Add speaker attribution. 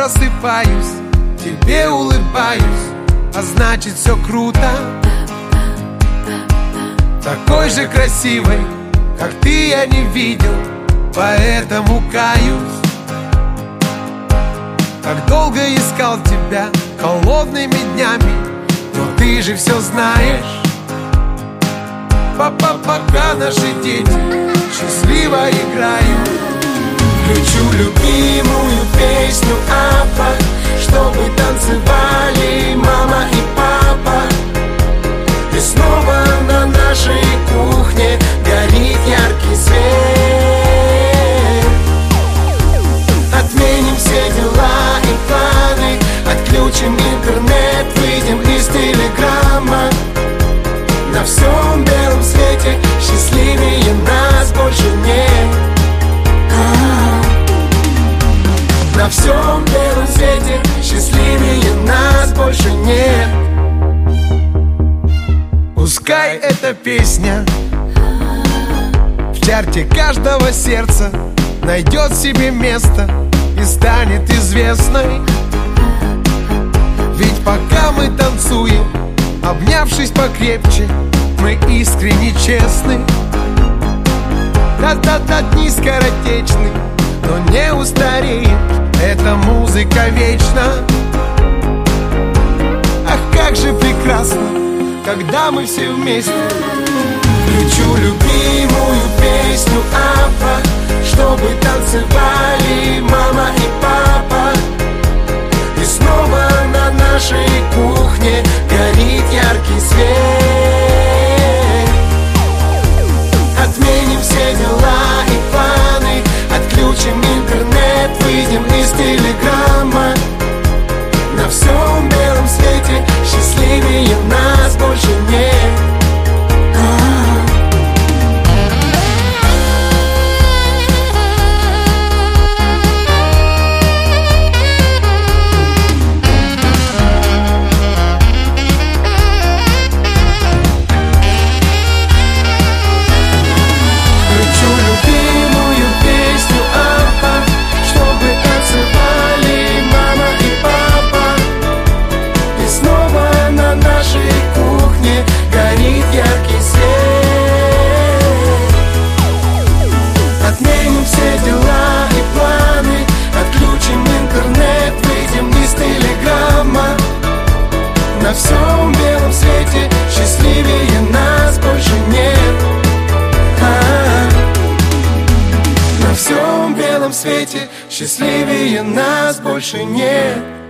Speaker 1: просыпаюсь, тебе улыбаюсь, а значит все круто. Такой же красивой, как ты, я не видел, поэтому каюсь. Так долго искал тебя холодными днями, но ты же все знаешь. Папа, пока наши дети счастливо играют, включу любимую песню Апа, чтобы танцевали мама и папа. И снова на нашей кухне горит яркий свет. Отменим все дела и планы, отключим интернет, выйдем из телеграмма. На всем белом свете счастливее нас больше нет. На всем белом свете счастливее нас больше нет. Пускай эта песня в чарте каждого сердца найдет себе место и станет известной. Ведь пока мы танцуем, обнявшись покрепче, мы искренне честны. Да-да-да, дни скоротечны, но не устареет эта музыка вечно. Ах, как же прекрасно, когда мы все вместе. Включу любимую песню Апа, чтобы танцевали мама и папа. И снова на нашей кухне горит яркий свет. Отменим все дела и планы, отключим интернет, выйдем из телеграмма. На всем белом свете счастливее нас больше нет. На всем белом свете счастливее нас больше нет. На всем белом свете счастливее нас больше нет.